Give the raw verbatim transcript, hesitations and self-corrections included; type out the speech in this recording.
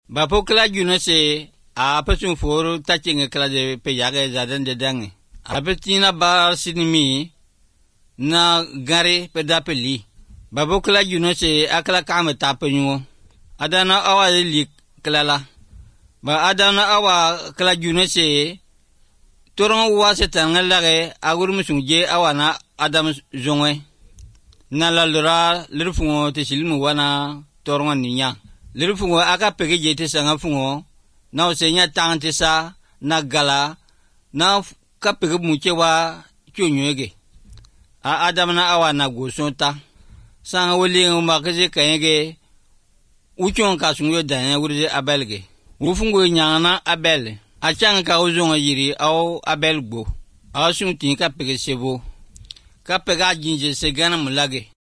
Bapo kala juno se a pesun foro tachinge kala de peyage zaden de dange. A petina bar sinimi na gare pedapeli. Bapo kala juno se akala kame tapenyo. Adana awa lik kala. Ba adana awa kala juno se torong wa se tangalage aguru musungje awana adam zongwe. Na la lora lirufungo te silimu wana toronga ninya. Lirufungo aka pege jete sanga fungo na osenya tante sa na gala na ka pege muche wa kyonyoge. A adam na awa na gosonta. Sanga wole ngumakaze kayenge uchon kasungo danya wurde abelge. Ufungo nyana abel. Achanga ka uzonga yiri au abel gbo. Asun tin ka pege sebo. Ka pega jinje se gana mulage.